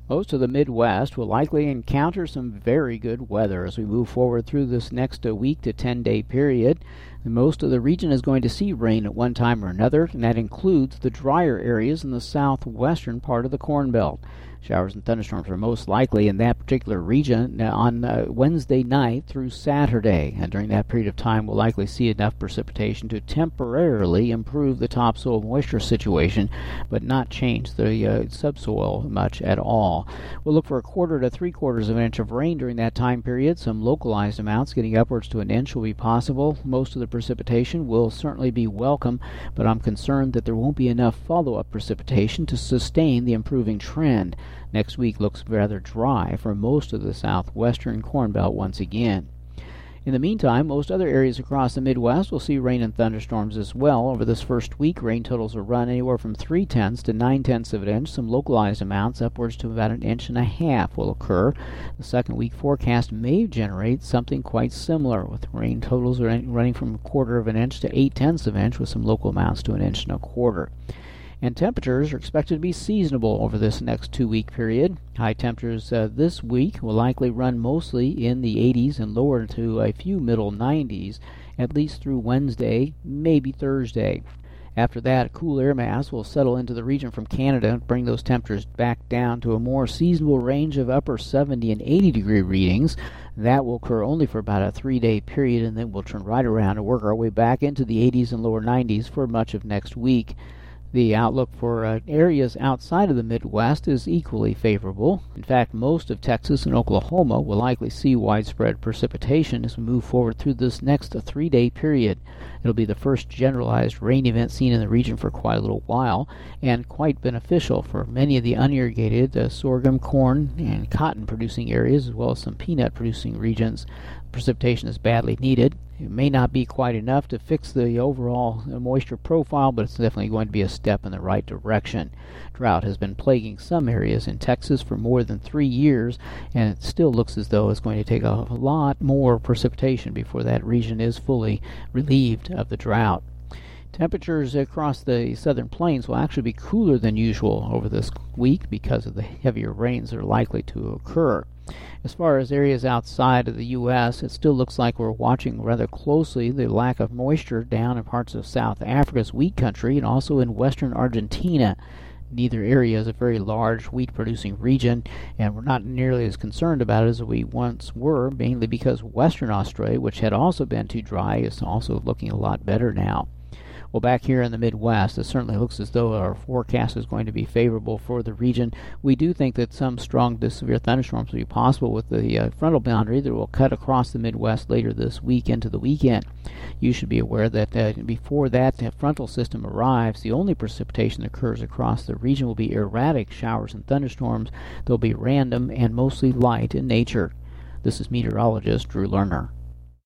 Most of the Midwest will likely encounter some very good weather as we move forward through this next week to 10-day period. Most of the region is going to see rain at one time or another, and that includes the drier areas in the southwestern part of the Corn Belt. Showers and thunderstorms are most likely in that particular region on Wednesday night through Saturday. And during that period of time, we'll likely see enough precipitation to temporarily improve the topsoil moisture situation, but not change the subsoil much at all. We'll look for 1/4 to 3/4 of an inch of rain during that time period. Some localized amounts getting upwards to an inch will be possible. Most of the precipitation will certainly be welcome, but I'm concerned that there won't be enough follow-up precipitation to sustain the improving trend. Next week looks rather dry for most of the southwestern Corn Belt once again. In the meantime, most other areas across the Midwest will see rain and thunderstorms as well. Over this first week, rain totals will run anywhere from 3/10 to 9/10 of an inch. Some localized amounts upwards to about 1.5 inches will occur. The second week forecast may generate something quite similar, with rain totals running from 1/4 of an inch to 8/10 of an inch, with some local amounts to 1.25 inches. And temperatures are expected to be seasonable over this next 2-week period. High temperatures this week will likely run mostly in the 80s and lower to a few middle 90s, at least through Wednesday, maybe Thursday. After that, a cool air mass will settle into the region from Canada and bring those temperatures back down to a more seasonable range of upper 70 and 80 degree readings. That will occur only for about a 3-day period, and then we'll turn right around and work our way back into the 80s and lower 90s for much of next week. The outlook for areas outside of the Midwest is equally favorable. In fact, most of Texas and Oklahoma will likely see widespread precipitation as we move forward through this next 3-day period. It'll be the first generalized rain event seen in the region for quite a little while, and quite beneficial for many of the unirrigated sorghum, corn, and cotton producing areas, as well as some peanut producing regions. Precipitation is badly needed. It may not be quite enough to fix the overall moisture profile, but it's definitely going to be a step in the right direction. Drought has been plaguing some areas in Texas for more than 3 years, and it still looks as though it's going to take a lot more precipitation before that region is fully relieved of the drought. Temperatures across the southern plains will actually be cooler than usual over this week because of the heavier rains that are likely to occur. As far as areas outside of the U.S., it still looks like we're watching rather closely the lack of moisture down in parts of South Africa's wheat country and also in western Argentina. Neither area is a very large wheat-producing region, and we're not nearly as concerned about it as we once were, mainly because Western Australia, which had also been too dry, is also looking a lot better now. Well, back here in the Midwest, it certainly looks as though our forecast is going to be favorable for the region. We do think that some strong to severe thunderstorms will be possible with the frontal boundary that will cut across the Midwest later this week into the weekend. You should be aware that before that frontal system arrives, the only precipitation that occurs across the region will be erratic showers and thunderstorms. They'll be random and mostly light in nature. This is meteorologist Drew Lerner.